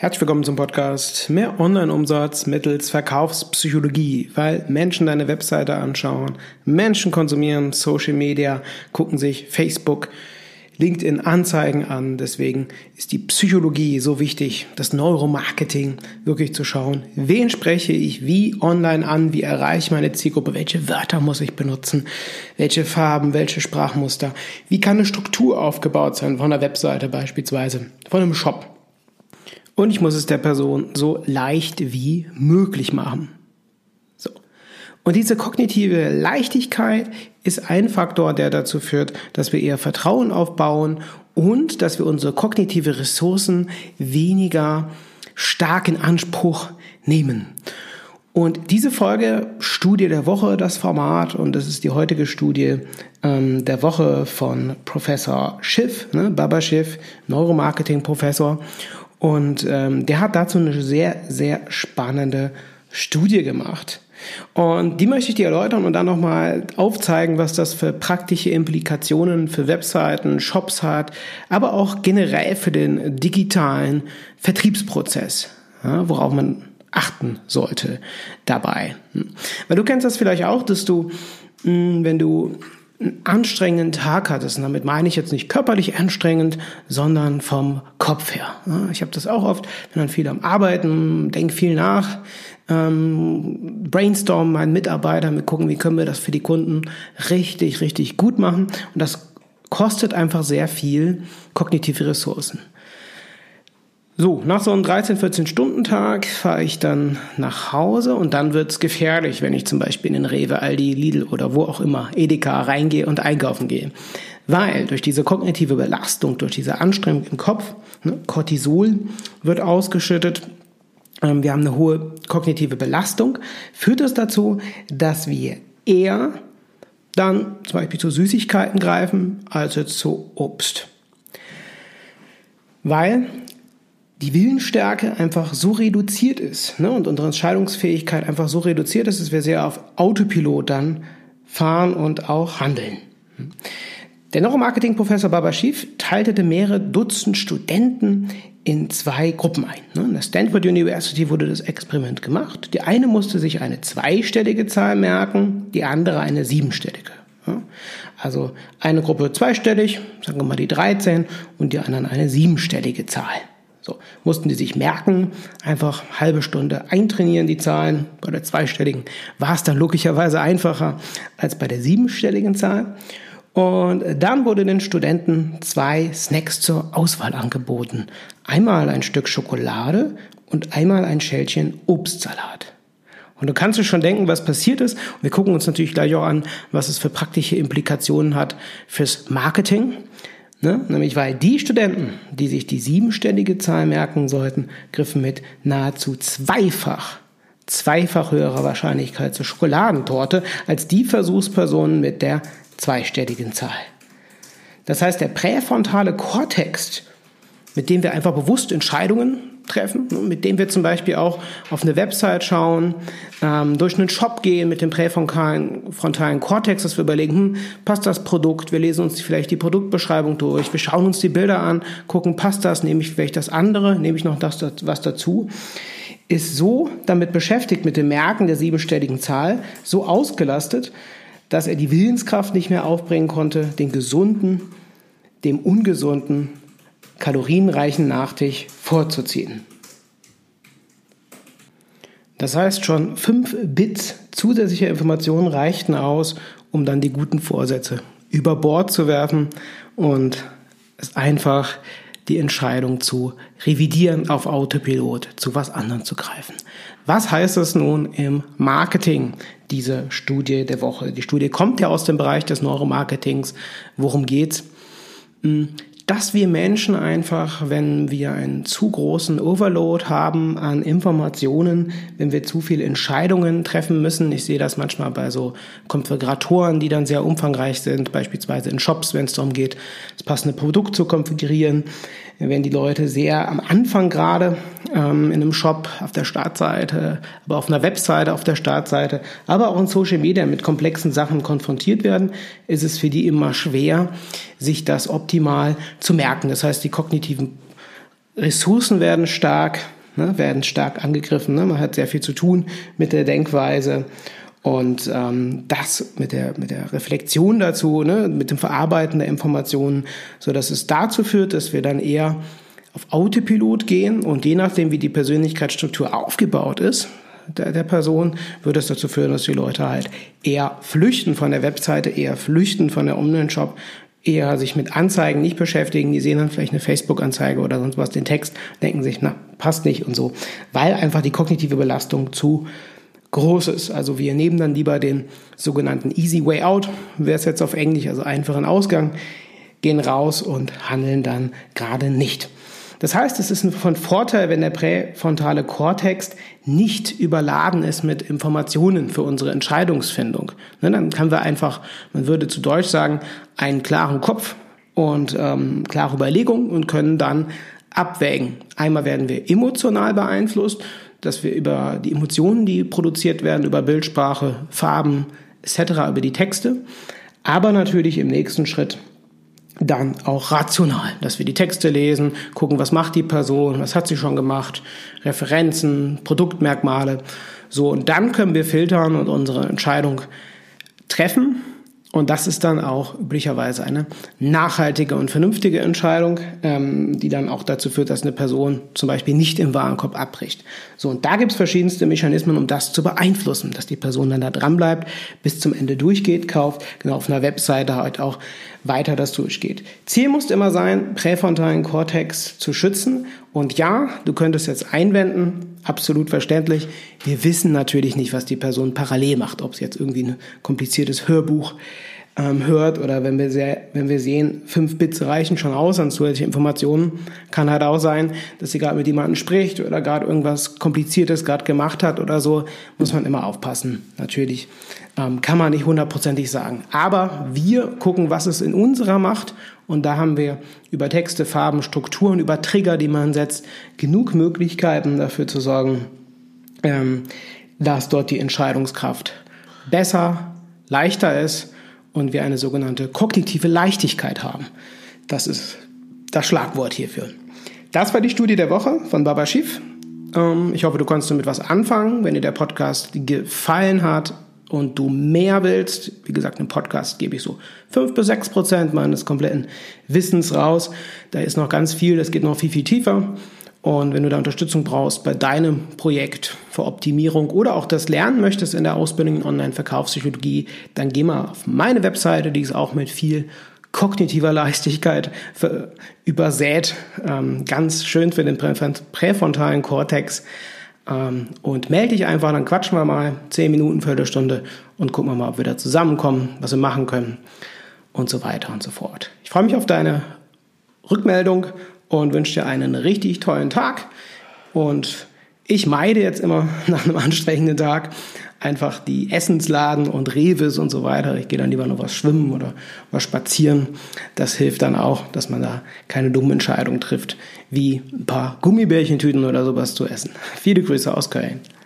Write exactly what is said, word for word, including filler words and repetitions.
Herzlich willkommen zum Podcast Mehr Online-Umsatz mittels Verkaufspsychologie, weil Menschen deine Webseite anschauen, Menschen konsumieren Social Media, gucken sich Facebook, LinkedIn Anzeigen an. Deswegen ist die Psychologie so wichtig, das Neuromarketing wirklich zu schauen. Wen spreche ich wie online an? Wie erreiche ich meine Zielgruppe? Welche Wörter muss ich benutzen? Welche Farben? Welche Sprachmuster? Wie kann eine Struktur aufgebaut sein von einer Webseite beispielsweise, von einem Shop? Und ich muss es der Person so leicht wie möglich machen. So. Und diese kognitive Leichtigkeit ist ein Faktor, der dazu führt, dass wir eher Vertrauen aufbauen und dass wir unsere kognitive Ressourcen weniger stark in Anspruch nehmen. Und diese Folge, Studie der Woche, das Format, und das ist die heutige Studie ähm, der Woche von Professor Schiff, ne, Baba Schiff, Neuromarketing-Professor. Und ähm, der hat dazu eine sehr, sehr spannende Studie gemacht. Und die möchte ich dir erläutern und dann nochmal aufzeigen, was das für praktische Implikationen für Webseiten, Shops hat, aber auch generell für den digitalen Vertriebsprozess, ja, worauf man achten sollte dabei. Weil du kennst das vielleicht auch, dass du, mh, wenn du einen anstrengenden Tag hattest, und damit meine ich jetzt nicht körperlich anstrengend, sondern vom Kopf her. Ich habe das auch oft, bin dann viel am Arbeiten, denke viel nach, ähm, brainstorm meinen Mitarbeitern, wir gucken, wie können wir das für die Kunden richtig, richtig gut machen. Und das kostet einfach sehr viel kognitive Ressourcen. So, nach so einem dreizehn-, vierzehn-Stunden-Tag fahre ich dann nach Hause und dann wird's gefährlich, wenn ich zum Beispiel in den Rewe, Aldi, Lidl oder wo auch immer, Edeka reingehe und einkaufen gehe. Weil durch diese kognitive Belastung, durch diese Anstrengung im Kopf, ne, Cortisol wird ausgeschüttet, ähm, wir haben eine hohe kognitive Belastung, führt es dazu, dass wir eher dann zum Beispiel zu Süßigkeiten greifen, als jetzt zu Obst. Weil die Willensstärke einfach so reduziert ist, ne, und unsere Entscheidungsfähigkeit einfach so reduziert ist, dass wir sehr auf Autopilot dann fahren und auch handeln. Der Neuromarketing-Professor Baba Schiff teilte mehrere Dutzend Studenten in zwei Gruppen ein. An der Stanford University wurde das Experiment gemacht. Die eine musste sich eine zweistellige Zahl merken, die andere eine siebenstellige. Also eine Gruppe zweistellig, sagen wir mal die dreizehn, und die anderen eine siebenstellige Zahl. So, mussten die sich merken, einfach halbe Stunde eintrainieren die Zahlen. Bei der zweistelligen war es dann logischerweise einfacher als bei der siebenstelligen Zahl. Und dann wurde den Studenten zwei Snacks zur Auswahl angeboten. Einmal ein Stück Schokolade und einmal ein Schälchen Obstsalat. Und du kannst dir schon denken, was passiert ist. Und wir gucken uns natürlich gleich auch an, was es für praktische Implikationen hat fürs Marketing. Ne? Nämlich weil die Studenten, die sich die siebenstellige Zahl merken sollten, griffen mit nahezu zweifach, zweifach höherer Wahrscheinlichkeit zur Schokoladentorte als die Versuchspersonen mit der zweistelligen Zahl. Das heißt, der präfrontale Kortex, mit dem wir einfach bewusst Entscheidungen treffen, mit dem wir zum Beispiel auch auf eine Website schauen, ähm, durch einen Shop gehen mit dem präfrontalen frontalen Kortex, dass wir überlegen, hm, passt das Produkt, wir lesen uns vielleicht die Produktbeschreibung durch, wir schauen uns die Bilder an, gucken, passt das, nehme ich vielleicht das andere, nehme ich noch das, das was dazu, ist so damit beschäftigt mit dem Merken der siebenstelligen Zahl, so ausgelastet, dass er die Willenskraft nicht mehr aufbringen konnte, den gesunden, dem ungesunden, kalorienreichen Nachtisch vorzuziehen. Das heißt, schon fünf Bits zusätzlicher Informationen reichten aus, um dann die guten Vorsätze über Bord zu werfen und es einfach die Entscheidung zu revidieren, auf Autopilot zu was anderem zu greifen. Was heißt das nun im Marketing, diese Studie der Woche? Die Studie kommt ja aus dem Bereich des Neuromarketings. Worum geht's? Dass wir Menschen einfach, wenn wir einen zu großen Overload haben an Informationen, wenn wir zu viele Entscheidungen treffen müssen, ich sehe das manchmal bei so Konfiguratoren, die dann sehr umfangreich sind, beispielsweise in Shops, wenn es darum geht, das passende Produkt zu konfigurieren, wenn die Leute sehr am Anfang gerade ähm, in einem Shop auf der Startseite, aber auf einer Webseite auf der Startseite, aber auch in Social Media mit komplexen Sachen konfrontiert werden, ist es für die immer schwer, sich das optimal zu merken. Das heißt, die kognitiven Ressourcen werden stark, ne, werden stark angegriffen. Ne? Man hat sehr viel zu tun mit der Denkweise. Und ähm, das mit der mit der Reflexion dazu, ne, mit dem Verarbeiten der Informationen, so dass es dazu führt, dass wir dann eher auf Autopilot gehen und je nachdem, wie die Persönlichkeitsstruktur aufgebaut ist, der, der Person, wird es dazu führen, dass die Leute halt eher flüchten von der Webseite, eher flüchten von der Online-Shop, eher sich mit Anzeigen nicht beschäftigen. Die sehen dann vielleicht eine Facebook-Anzeige oder sonst was, den Text, denken sich, na, passt nicht und so, weil einfach die kognitive Belastung zu groß ist. Also wir nehmen dann lieber den sogenannten Easy Way Out, wäre es jetzt auf Englisch, also einfachen Ausgang, gehen raus und handeln dann gerade nicht. Das heißt, es ist von Vorteil, wenn der präfrontale Kortex nicht überladen ist mit Informationen für unsere Entscheidungsfindung. Ne, dann können wir einfach, man würde zu Deutsch sagen, einen klaren Kopf und ähm, klare Überlegungen und können dann abwägen. Einmal werden wir emotional beeinflusst, dass wir über die Emotionen, die produziert werden, über Bildsprache, Farben et cetera, über die Texte, aber natürlich im nächsten Schritt dann auch rational, dass wir die Texte lesen, gucken, was macht die Person, was hat sie schon gemacht, Referenzen, Produktmerkmale, so, und dann können wir filtern und unsere Entscheidung treffen. Und das ist dann auch üblicherweise eine nachhaltige und vernünftige Entscheidung, ähm, die dann auch dazu führt, dass eine Person zum Beispiel nicht im Warenkorb abbricht. So, und da gibt es verschiedenste Mechanismen, um das zu beeinflussen, dass die Person dann da dran bleibt, bis zum Ende durchgeht, kauft, genau auf einer Webseite halt auch weiter das durchgeht. Ziel muss immer sein, präfrontalen Kortex zu schützen. Und ja, du könntest jetzt einwenden, absolut verständlich. Wir wissen natürlich nicht, was die Person parallel macht, ob es jetzt irgendwie ein kompliziertes Hörbuch ähm, hört oder wenn wir, sehr, wenn wir sehen, fünf Bits reichen schon aus an zusätzliche Informationen. Kann halt auch sein, dass sie gerade mit jemandem spricht oder gerade irgendwas Kompliziertes gerade gemacht hat oder so. Muss man immer aufpassen. Natürlich ähm, kann man nicht hundertprozentig sagen. Aber wir gucken, was ist in unserer Macht. Und da haben wir über Texte, Farben, Strukturen, über Trigger, die man setzt, genug Möglichkeiten dafür zu sorgen, ähm, dass dort die Entscheidungskraft besser, leichter ist und wir eine sogenannte kognitive Leichtigkeit haben. Das ist das Schlagwort hierfür. Das war die Studie der Woche von Baba Schiff. Ähm, ich hoffe, du konntest damit was anfangen. Wenn dir der Podcast gefallen hat und du mehr willst, wie gesagt, im Podcast gebe ich so fünf bis sechs Prozent meines kompletten Wissens raus. Da ist noch ganz viel, das geht noch viel, viel tiefer. Und wenn du da Unterstützung brauchst bei deinem Projekt für Optimierung oder auch das lernen möchtest in der Ausbildung in Online-Verkaufspsychologie, dann geh mal auf meine Webseite, die ist auch mit viel kognitiver Leichtigkeit für, übersät, ähm, ganz schön für den präfrontalen Kortex. Ähm, und melde dich einfach, dann quatschen wir mal zehn Minuten, Viertelstunde und gucken wir mal, ob wir da zusammenkommen, was wir machen können und so weiter und so fort. Ich freue mich auf deine Rückmeldung und wünsche dir einen richtig tollen Tag. Und ich meide jetzt immer nach einem anstrengenden Tag einfach die Essensladen und Reves und so weiter. Ich gehe dann lieber noch was schwimmen oder was spazieren. Das hilft dann auch, dass man da keine dumme Entscheidung trifft, wie ein paar Gummibärchentüten oder sowas zu essen. Viele Grüße aus Köln.